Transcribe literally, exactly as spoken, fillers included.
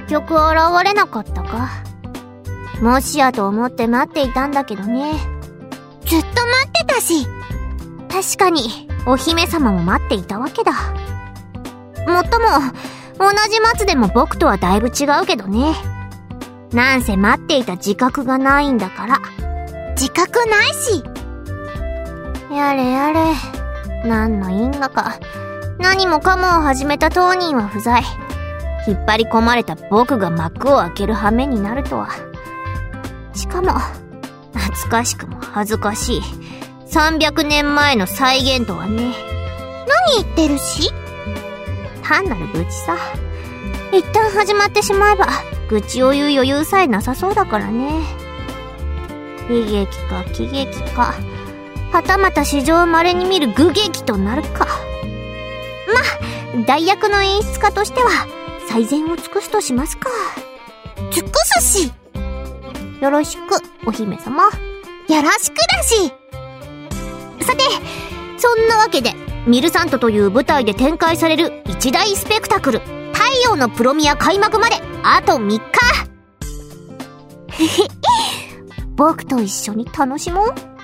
局現れなかったか。もしやと思って待っていたんだけどね。 ずっと待ってたし。 確かに、お姫様も待っていたわけだ。もっとも、同じ松でも僕とはだいぶ違うけどね。なんせ待っていた自覚がないんだから。 自覚ないし。 やれやれ。何の因果か。何もかもを始めた当人は不在。引っ張り込まれた僕が幕を開ける羽目になるとは。しかも、懐かしくも恥ずかしい。さんびゃくねんまえの再現とはね。 何言ってるし？ 単なる愚痴さ。一旦始まってしまえば、愚痴を言う余裕さえなさそうだからね。悲劇か喜劇か、はたまた史上稀に見る愚劇となるか。ま、代役の演出家としては、最善を尽くすとしますか。 尽くすし。 よろしく、お姫様。 よろしくだし。 さて、そんなわけで、ミルサントという舞台で展開される一大スペクタクル、太陽のプロミア開幕まであとみっか。僕と一緒に楽しもう。